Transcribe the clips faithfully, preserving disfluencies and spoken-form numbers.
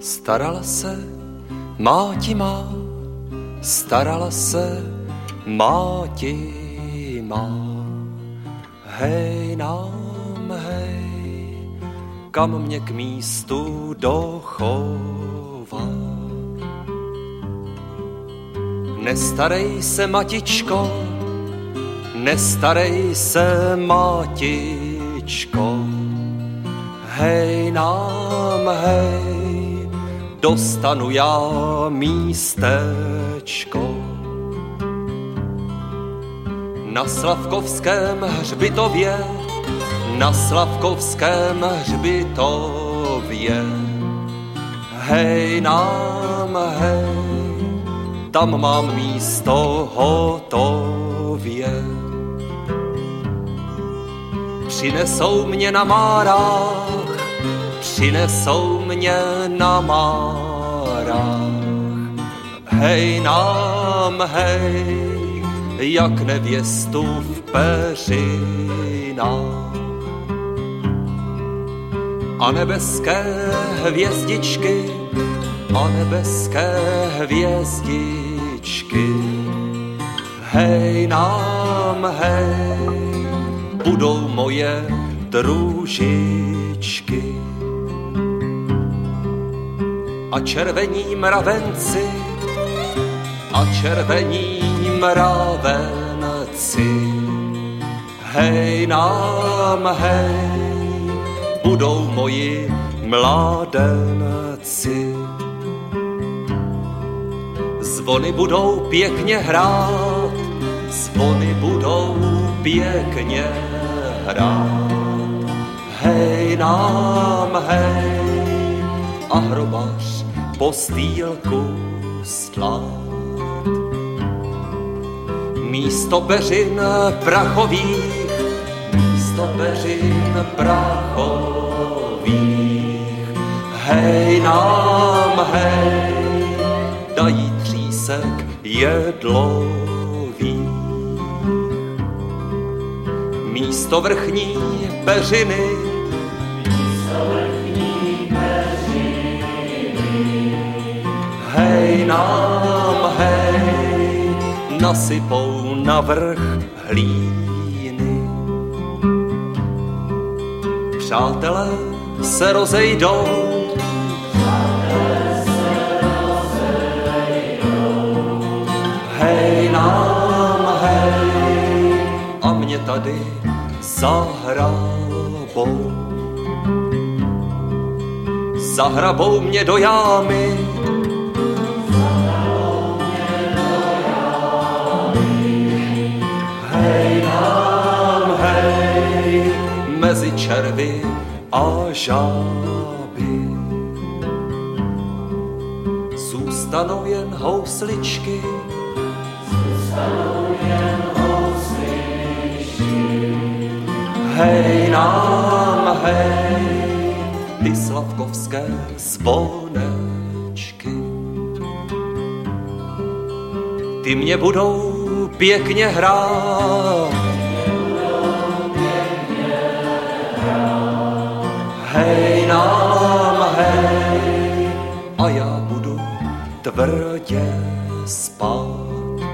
Starala se máti má, starala se máti má. Hej nám, hej, kam mě k místu dochová. Nestarej se, matičko, nestarej se, matičko. Hej nám, hej, dostanu já místečko. Na Slavkovském hřbitově, na Slavkovském hřbitově. Hej nám, hej, tam mám místo hotově. Přinesou mě na márách, přinesou mě na márách. Hej nám, hej, jak nevěstu v peřinách. A nebeské hvězdičky, a nebeské hvězdičky. Hej nám, hej, budou moje družičky. A červení mravenci, a červení mravenci. Hej nám, hej, budou moji mládenci. Zvony budou pěkně hrát, zvony budou pěkně hrát. Hej nám, hej, a hrobař postýlku stlát. Místo peřin prachových, místo peřin prachových. Hej nám, hej, dají třísek jedlových. Místo vrchní peřiny, místo vrchní peřiny. Hej nám, hej, nasypou na vrch hlíny. Přátelé se rozejdou, přátelé se rozejdou. Hej nám, hej, a mě tady zahrabou. Zahrabou mě do jámy, mezi červy a žáby. Zůstanou jen housličky, zůstanou jen housličky. Hej nám, hej, ty slavkovské zvonečky. Ty mě budou pěkně hrát, hej nám, hej, a já budu tvrdě spát.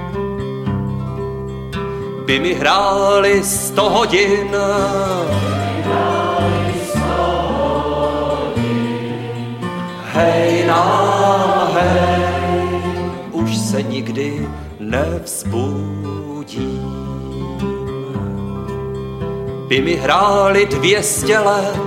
By mi hráli sto hodin, hej nám, hej, už se nikdy nevzbudím. By mi hráli dvě stě let,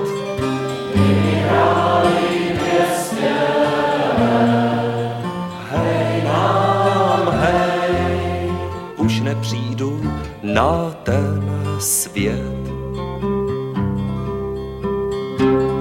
hej nám, hej, už nepřijdu na ten svět.